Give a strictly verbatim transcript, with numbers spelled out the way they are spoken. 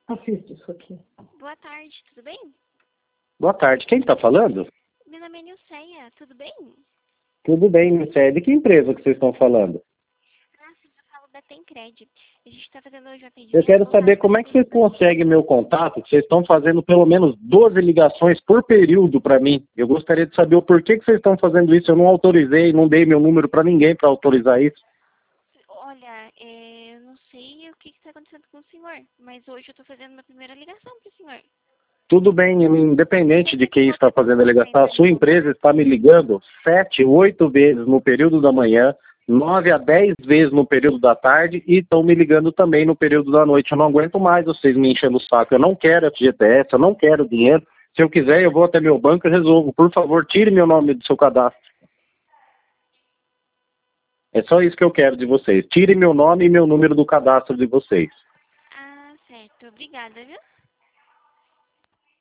Assisto isso aqui. Boa tarde, tudo bem? Boa tarde, quem está falando? Meu nome é Nilceia, tudo bem? Tudo bem, Nilceia. De que empresa que vocês estão falando? Ah, sim, eu falo da Tencred. A gente está fazendo hoje um atendimento. Eu quero saber como é que vocês conseguem meu contato, que vocês estão fazendo pelo menos doze ligações por período para mim. Eu gostaria de saber o porquê que vocês estão fazendo isso. Eu não autorizei, não dei meu número para ninguém para autorizar isso. Olha, é, eu não sei o que está acontecendo com o senhor, mas hoje eu estou fazendo minha primeira ligação para o senhor. Tudo bem, independente de quem está fazendo a ligação, a sua empresa está me ligando sete, oito vezes no período da manhã, nove a dez vezes no período da tarde e estão me ligando também no período da noite. Eu não aguento mais vocês me enchendo o saco. Eu não quero F G T S, eu não quero dinheiro. Se eu quiser, eu vou até meu banco e resolvo. Por favor, tire meu nome do seu cadastro. É só isso que eu quero de vocês. Tire meu nome e meu número do cadastro de vocês. Ah, certo. Obrigada, viu?